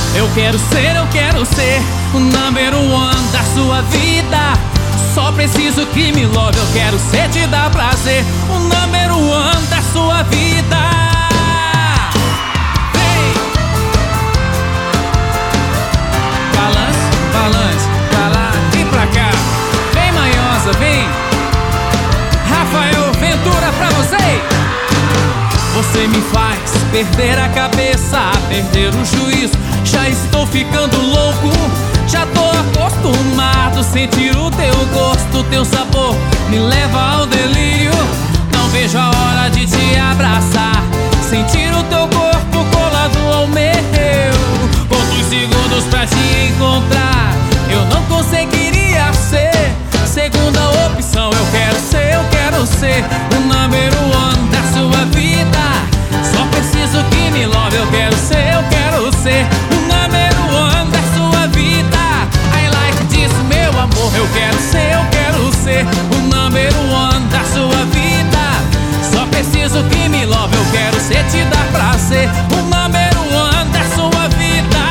Eu quero ser o number one da sua vida. Só preciso que me love. Eu quero ser, te dar prazer, o number one da sua vida. Vem! Balance, balance, pra lá e pra cá. Vem, manhosa, vem. Rafael Ventura pra você. Você me faz perder a cabeça, perder o juízo. Já estou ficando louco, já tô acostumado. Sentir o teu gosto, teu sabor me leva ao delírio. Não vejo a hora de te abraçar, sentir o teu corpo colado ao meu. Quantos segundos pra te encontrar, eu não conseguiria ser segunda opção. Eu quero ser o number one da sua vida. Só preciso que me love. Eu quero ser o number one da sua vida. I like this, meu amor. Eu quero ser o number one da sua vida. Só preciso que me love. Eu quero ser, te dar prazer, o number one da sua vida.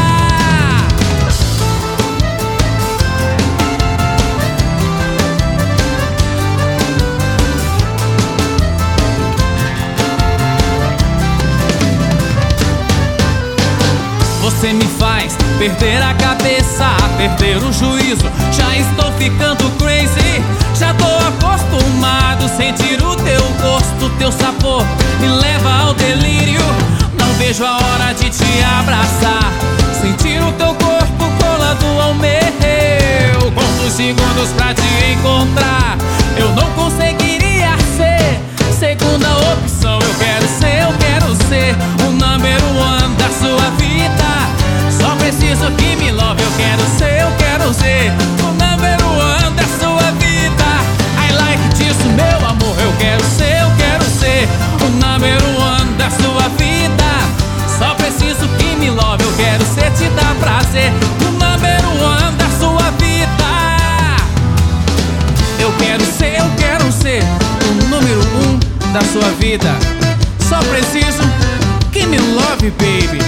Você me faz perder a cabeça, perder o juízo. Já estou ficando crazy, já tô acostumado. Sentir o teu gosto, teu sabor me leva ao delírio. Não vejo a hora de te abraçar, sentir o teu corpo colado ao meu. Quantos segundos pra te encontrar, eu não conseguiria ser segunda opção. Eu quero ser o number one da sua vida. Só preciso que me love. Eu quero ser o number one da sua vida. I like this, meu amor. Eu quero ser o number one da sua vida. Só preciso que me love. Eu quero ser, te dar prazer, o number one da sua vida. Eu quero ser o número um da sua vida. Só preciso que me love, baby.